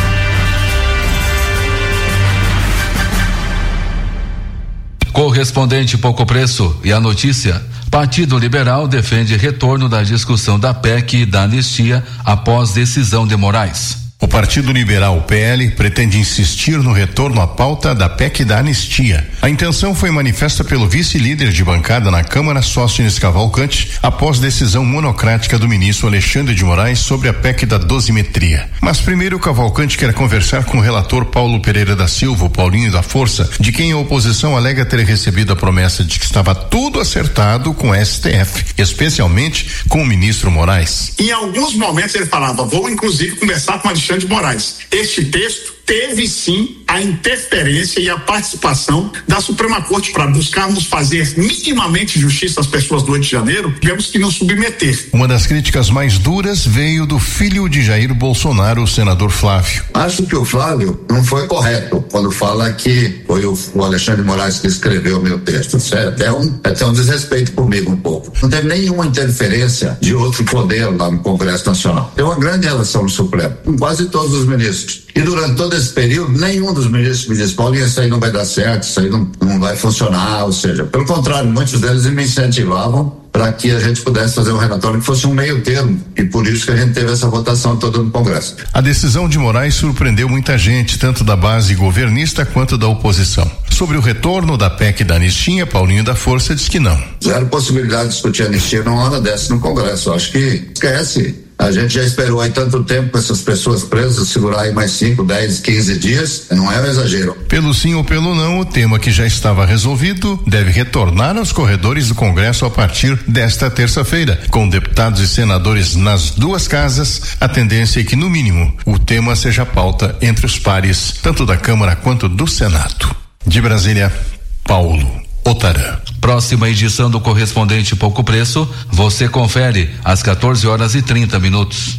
Correspondente Pouco Preço e a notícia. Partido Liberal defende retorno da discussão da P E C e da anistia após decisão de Moraes. O Partido Liberal, P L, pretende insistir no retorno à pauta da P E C da anistia. A intenção foi manifesta pelo vice-líder de bancada na Câmara, Sóstenes Cavalcante, após decisão monocrática do ministro Alexandre de Moraes sobre a P E C da dosimetria. Mas primeiro o Cavalcante quer conversar com o relator Paulo Pereira da Silva, o Paulinho da Força, de quem a oposição alega ter recebido a promessa de que estava tudo acertado com o S T F, especialmente com o ministro Moraes. Em alguns momentos ele falava, vou inclusive conversar com Alexandre de Moraes. Este texto teve sim a interferência e a participação da Suprema Corte para buscarmos fazer minimamente justiça às pessoas do oito de janeiro, tivemos que nos submeter. Uma das críticas mais duras veio do filho de Jair Bolsonaro, o senador Flávio. Acho que o Flávio não foi correto quando fala que foi o, o Alexandre de Moraes que escreveu o meu texto. Isso é até, um, é até um desrespeito comigo um pouco. Não teve nenhuma interferência de outro poder lá no Congresso Nacional. Tem uma grande relação no Supremo, com quase todos os ministros. E durante todo esse período, nenhum dos ministros me disse, Paulinho, isso aí não vai dar certo, isso aí não, não vai funcionar, ou seja, pelo contrário, muitos deles me incentivavam para que a gente pudesse fazer um relatório que fosse um meio termo, e por isso que a gente teve essa votação toda no Congresso. A decisão de Moraes surpreendeu muita gente, tanto da base governista quanto da oposição. Sobre o retorno da P E C da anistia, Paulinho da Força diz que não. Zero possibilidade de discutir anistia numa hora dessa no Congresso, acho que esquece. A gente já esperou aí tanto tempo com essas pessoas presas, segurar aí mais cinco, dez, quinze dias, não é um exagero. Pelo sim ou pelo não, o tema que já estava resolvido deve retornar aos corredores do Congresso a partir desta terça-feira. Com deputados e senadores nas duas casas, a tendência é que, no mínimo, o tema seja pauta entre os pares, tanto da Câmara quanto do Senado. De Brasília, Paulo Otarã. Próxima edição do Correspondente Pouco Preço, você confere às quatorze horas e trinta minutos.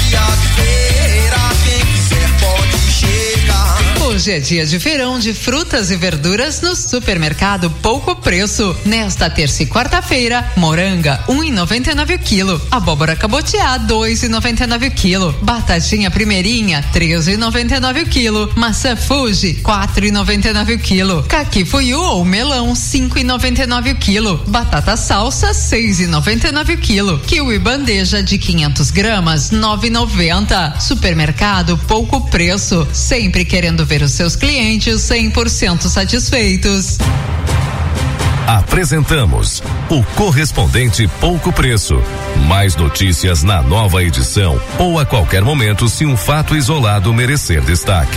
Hoje é dia de feirão de frutas e verduras no Supermercado Pouco Preço. Nesta terça e quarta-feira, moranga um e noventa e nove o quilo, abóbora cabotiá dois e noventa e nove o quilo, batatinha primeirinha três e noventa e nove o quilo, maçã Fuji quatro e noventa e nove o quilo, caqui fuiu ou melão cinco e noventa e nove o quilo, batata salsa seis e noventa e nove o quilo, kiwi bandeja de quinhentos gramas nove e noventa. Supermercado Pouco Preço, sempre querendo ver os seus clientes cem por cento satisfeitos. Apresentamos o Correspondente Pouco Preço. Mais notícias na nova edição ou a qualquer momento se um fato isolado merecer destaque.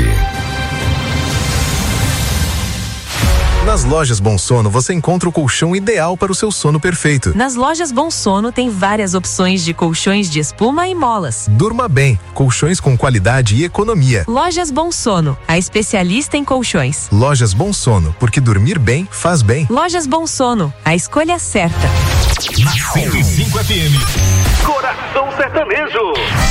Nas lojas Bom Sono você encontra o colchão ideal para o seu sono perfeito. Nas lojas Bom Sono tem várias opções de colchões de espuma e molas. Durma bem, colchões com qualidade e economia. Lojas Bom Sono, a especialista em colchões. Lojas Bom Sono, porque dormir bem faz bem. Lojas Bom Sono, a escolha certa. Na cento e cinco F M, Coração Sertanejo.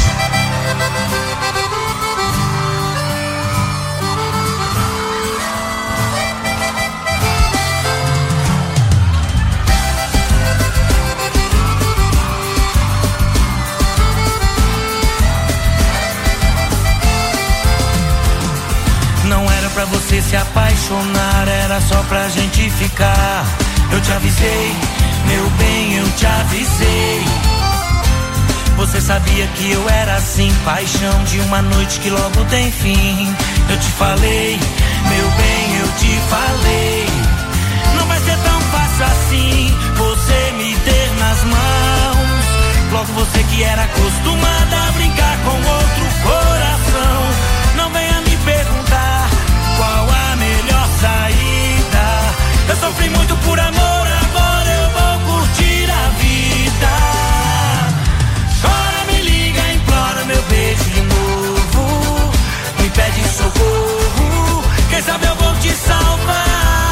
Não era pra você se apaixonar, era só pra gente ficar. Eu te avisei, meu bem, eu te avisei. Você sabia que eu era assim, paixão de uma noite que logo tem fim. Eu te falei, meu bem, eu te falei. Não vai ser tão fácil assim você me ter nas mãos. Logo você que era acostumada a brincar com outro coração. Não venha me perguntar qual a melhor saída. Eu sofri muito por amor, agora eu vou curtir a vida. Chora, me liga, implora meu beijo de novo. Me pede socorro, quem sabe eu vou te salvar.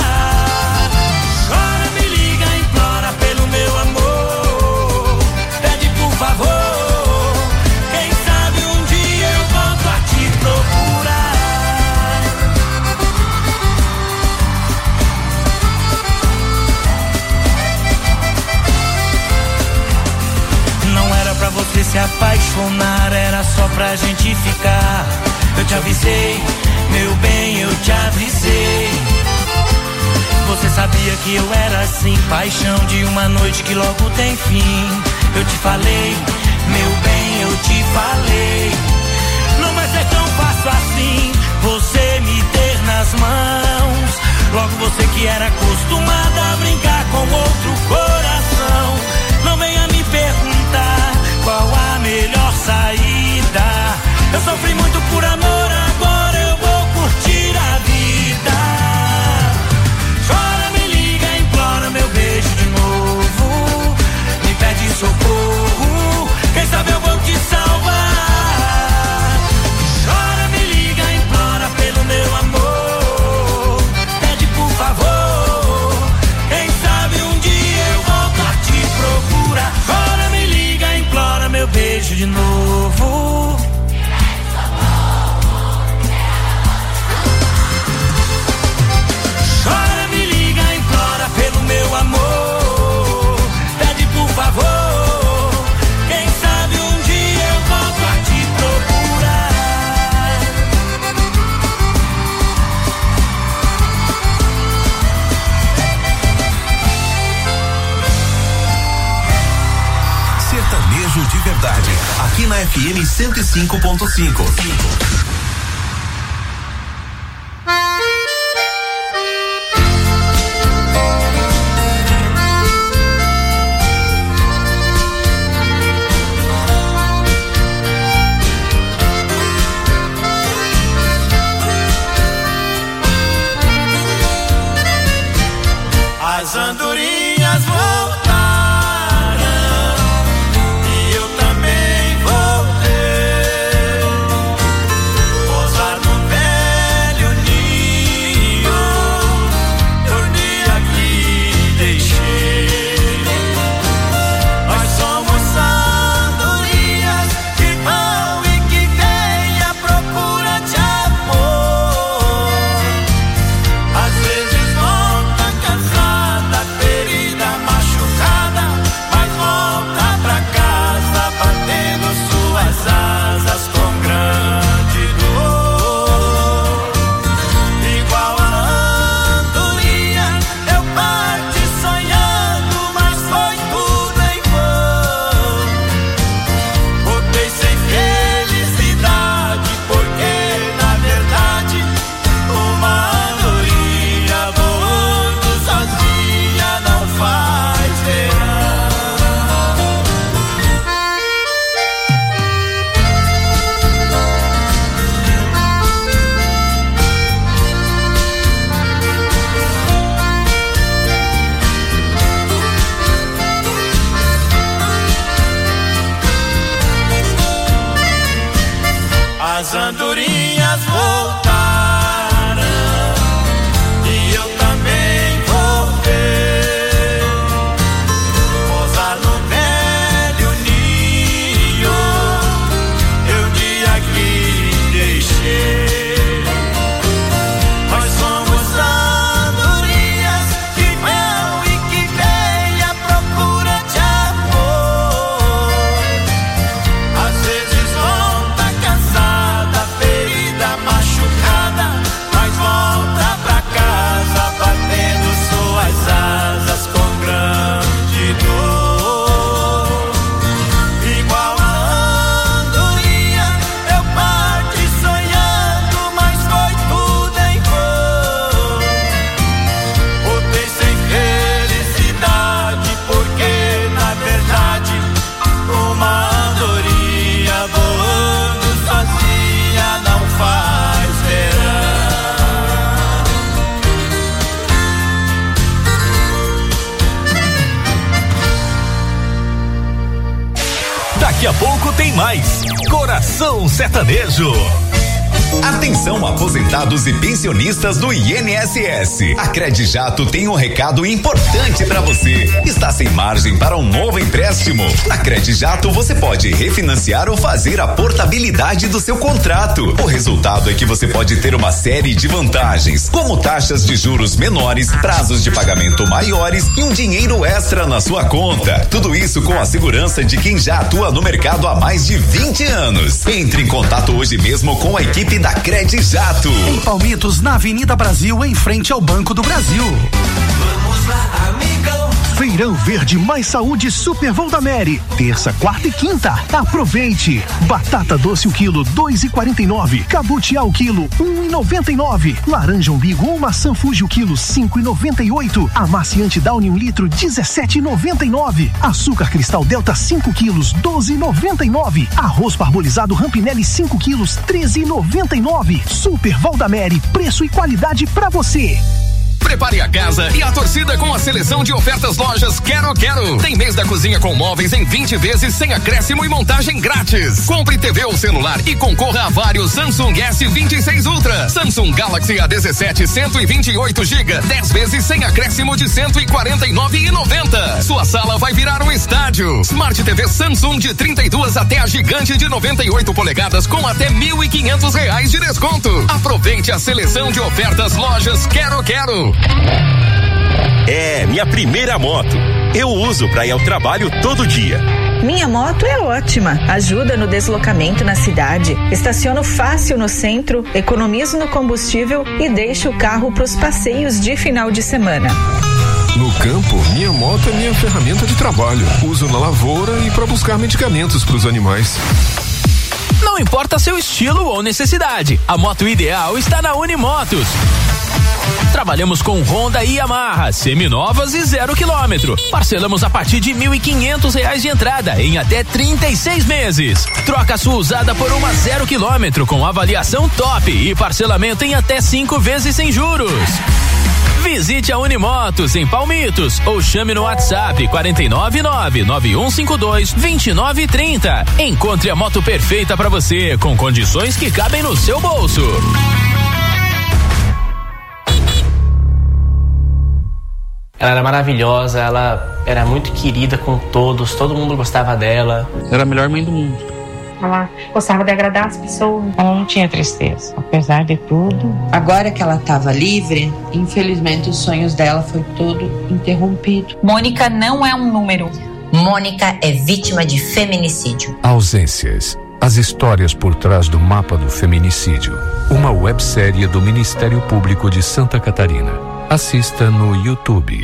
Chora, me liga, implora pelo meu amor. Pede por favor, quem sabe um dia eu volto a te procurar. Não era pra você se apaixonar, era só pra gente ficar. Eu te avisei, meu bem, eu te avisei. Você sabia que eu era assim, paixão de uma noite que logo tem fim. Eu te falei, meu bem, eu te falei. Não vai ser tão fácil assim você me ter nas mãos. Logo você que era acostumada a brincar com outro coração. Não venha me perguntar qual a melhor saída. Eu sofri muito por amor, agora eu vou curtir a vida. Chora, me liga, implora meu beijo de novo. Me pede socorro, quem sabe eu vou te salvar. Chora, me liga, implora pelo meu amor. Pede por favor, quem sabe um dia eu volto a te procurar. Chora, me liga, implora meu beijo de novo. Chora, me liga, implora pelo meu amor. Pede por favor, quem sabe um dia eu volto a te procurar. Sertanejo de verdade, aqui na F M cento e cinco ponto cinco. As andorinhas voltaram e eu também voltei. Pousar no velho ninho, dormi aqui, deixei. Nós somos andorinhas que vão e que vêm à procura de amor. Às vezes volta cansada, ferida, machucada, mas volta pra casa batendo suas asas com grande dor. Igual a andorinha eu parti sonhando, mas foi tudo em vão. Voltei sem felicidade, porque na verdade uma andorinha voando sozinha não faz verão. As andorinhas voltaram e eu também voltei. Pousar no velho ninho, eu de aqui deixei. Nós somos andorinhas que vão e que vêm à procura de amor. Às vezes volta cansada, ferida, Daqui a pouco tem mais. Coração Sertanejo. Atenção, aposentados e pensionistas do I N S S. A Credijato tem um recado importante para você. Está sem margem para um novo empréstimo? Na Credijato você pode refinanciar ou fazer a portabilidade do seu contrato. O resultado é que você pode ter uma série de vantagens, como taxas de juros menores, prazos de pagamento maiores e um dinheiro extra na sua conta. Tudo isso com a segurança de quem já atua no mercado há mais de vinte anos. Entre em contato hoje mesmo com a equipe da Credijato. Em Palmitos, na Avenida Brasil, em frente ao Banco do Brasil. Vamos lá, amigão. Feirão Verde mais Saúde Super Voldamere. Terça, quarta e quinta. Aproveite. Batata doce o quilo, dois e quarenta e nove. Cabutiá o quilo, um e noventa e nove. Laranja umbigo ou maçã Fuji o quilo, cinco e noventa e oito. Amaciante Downy um litro, dezessete e noventa e nove. Açúcar Cristal Delta cinco quilos, doze e noventa e nove. Arroz parbolizado Rampinelli cinco quilos, treze e noventa e nove. Super Voldamere, preço e qualidade pra você. Prepare a casa e a torcida com a seleção de ofertas lojas Quero Quero. Tem mês da cozinha com móveis em vinte vezes sem acréscimo e montagem grátis. Compre T V ou celular e concorra a vários Samsung S vinte e seis Ultra, Samsung Galaxy A dezessete cento e vinte e oito gigas, dez vezes sem acréscimo de cento e quarenta e nove reais e noventa centavos. Sua sala vai virar um estádio. Smart T V Samsung de trinta e duas até a gigante de noventa e oito polegadas com até mil e quinhentos reais de desconto. Aproveite a seleção de ofertas lojas Quero Quero. É, minha primeira moto. Eu uso para ir ao trabalho todo dia. Minha moto é ótima, ajuda no deslocamento na cidade, estaciono fácil no centro, economizo no combustível e deixo o carro para os passeios de final de semana. No campo, minha moto é minha ferramenta de trabalho. Uso na lavoura e para buscar medicamentos para os animais. Não importa seu estilo ou necessidade, a moto ideal está na Unimotos. Trabalhamos com Honda e Yamaha, seminovas e zero quilômetro. Parcelamos a partir de mil e quinhentos reais de entrada em até trinta e seis meses. Troca sua usada por uma zero quilômetro com avaliação top e parcelamento em até cinco vezes sem juros. Visite a Unimotos em Palmitos ou chame no WhatsApp quatro nove nove, nove um cinco dois, dois nove três zero. Encontre a moto perfeita para você com condições que cabem no seu bolso. Ela era maravilhosa, ela era muito querida com todos, todo mundo gostava dela. Era a melhor mãe do mundo. Ela gostava de agradar as pessoas. Ela não tinha tristeza, apesar de tudo. Agora que ela estava livre, infelizmente os sonhos dela foi todo interrompido. Mônica não é um número. Mônica é vítima de feminicídio. Ausências. As histórias por trás do mapa do feminicídio. Uma websérie do Ministério Público de Santa Catarina. Assista no YouTube.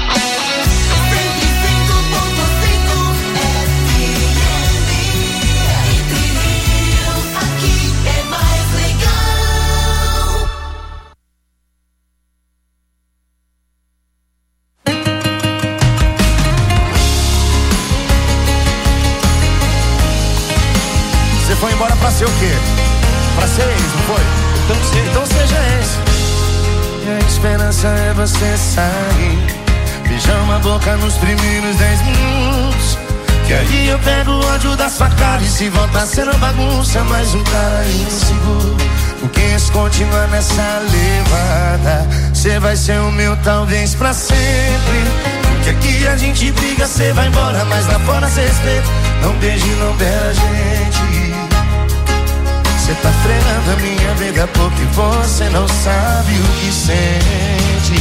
Você foi embora pra ser o quê? Pra ser ex, não foi? Então, se, então seja ex. E a esperança é você sair, beijar uma boca nos primeiros dez minutos, que aí eu pego o ódio da sua cara. E se voltar sendo bagunça, mais um cara inseguro. Porque se continuar nessa levada, cê vai ser o meu talvez pra sempre. Porque aqui a gente briga, cê vai embora, mas lá fora cê respeita. Não beije, não beija a gente. Cê tá frenando a minha vida porque você não sabe o que sente.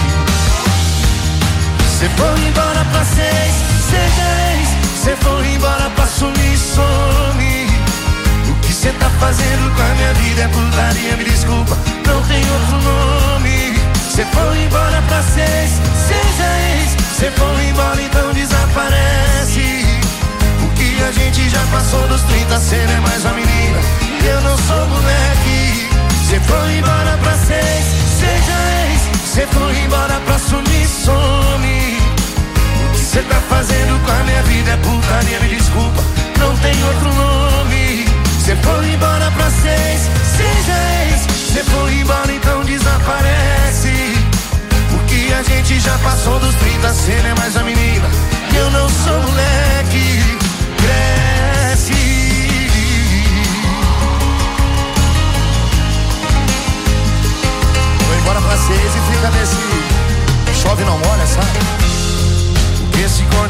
Cê foi embora pra seis, seja ex. Cê foi embora pra sumir, some. O que cê tá fazendo com a minha vida é putaria, me desculpa, não tem outro nome. Cê foi embora pra seis, seja ex. Cê foi embora, então desaparece. O que a gente já passou dos trinta, cê não é mais uma menina, eu não sou moleque. Cê foi embora pra seis, seja ex. Cê foi embora pra sumir, some. O que cê tá fazendo com a minha vida é putaria, me desculpa, não tem outro nome. Cê foi embora pra seis, seja ex. Cê foi embora, então desaparece. Porque a gente já passou dos trinta, cê não é mais a menina, eu não sou moleque. Cresce.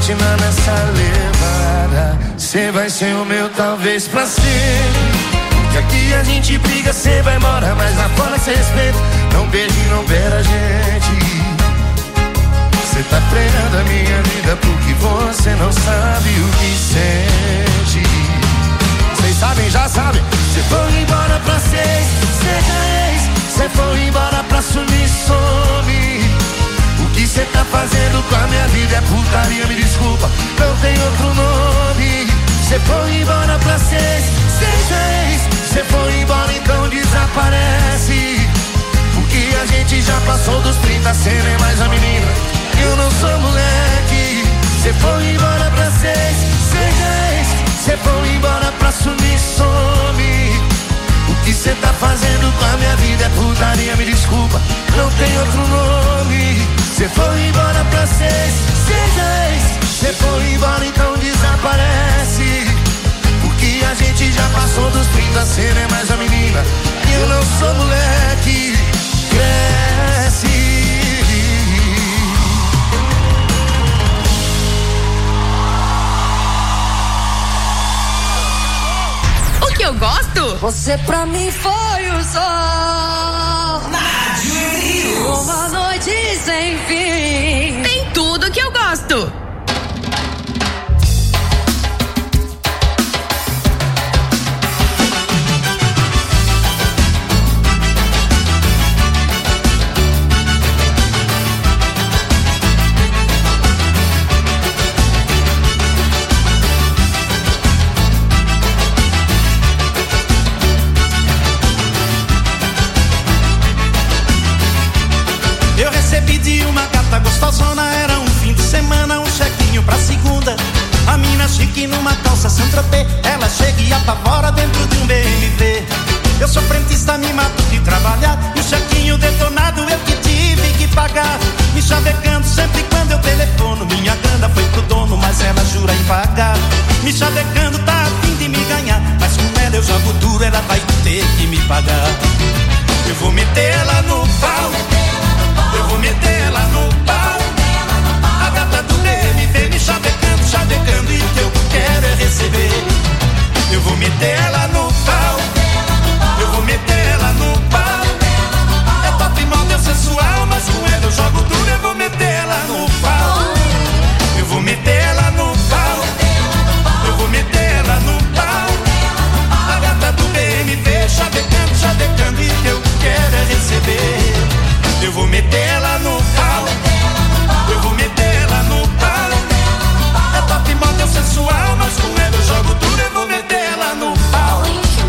continuar nessa levada. Cê vai ser o meu talvez pra sempre. Que aqui a gente briga, cê vai embora, mas lá fora cê respeita. Não beija e não beira a gente. Cê tá treinando a minha vida porque você não sabe o que sente. Cês sabem, já sabem. Cê foi embora pra seis, seja ex. Cê foi embora pra sumir, some. O que cê tá fazendo com a minha vida é putaria, me desculpa, não tem outro nome. Cê foi embora pra seis, seja ex. Cê foi embora, então desaparece. Porque a gente já passou dos trinta, cê nem é mais a menina. Eu não sou moleque. Cê foi embora pra seis, seja ex. Cê foi embora pra sumir, some. O que cê tá fazendo com a minha vida é putaria, me desculpa, não tem outro nome. Cê foi embora pra seis, seja ex. Cê foi embora, então desaparece. Porque a gente já passou dos trinta, cê não é mais a menina. Eu não sou moleque. Cresce. O que eu gosto? Você pra mim foi o sol. Uma noite sem fim. Tem tudo que eu gosto. Gostosona, era um fim de semana, um chequinho pra segunda. A mina chique numa calça Saint-Tropez. Ela chega e apavora dentro de um B M W. Eu sou frentista, me mato de trabalhar. E o chequinho detonado eu que tive que pagar. Me chavecando sempre quando eu telefono. Minha grana foi pro dono, mas ela jura em pagar. Me chavecando, tá a fim de me ganhar. Mas com ela eu jogo duro, ela vai ter que me pagar. Eu vou meter ela no pau. Eu vou meter ela no pau. A gata do B M W me chavecando, chavecando. E o que eu quero é receber. Eu vou meter ela no pau. Eu vou meter ela no pau. É top model sensual, mas com ela eu jogo duro. Eu vou meter ela no pau. Eu vou meter ela no pau. Eu vou meter ela no pau. A gata do B M W chavecando, chavecando. E o que eu quero é receber. Eu vou meter ela no pau. Eu vou meter ela no pau. É top model sensual, mas com ela eu jogo duro. Eu vou meter ela no pau.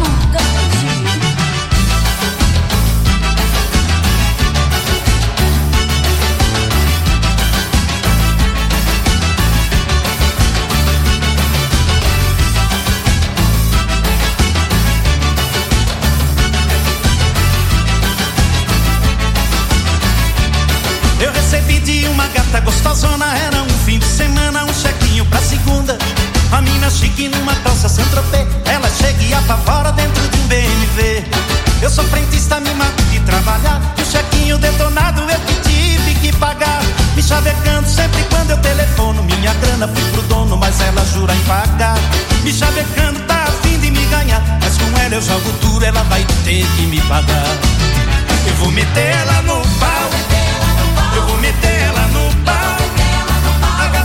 Eu recebi de uma gata gostosona, era um fim de semana, um chequinho pra segunda. A mina chique numa calça Saint-Tropez. Ela chega e apavora dentro de um B M W. Eu sou frentista, me mato de trabalhar. E o chequinho detonado eu que tive que pagar. Me chavecando sempre quando eu telefono. Minha grana fui pro dono, mas ela jura em pagar. Me chavecando, tá a fim de me ganhar. Mas com ela eu jogo duro, ela vai ter que me pagar. Eu vou meter ela no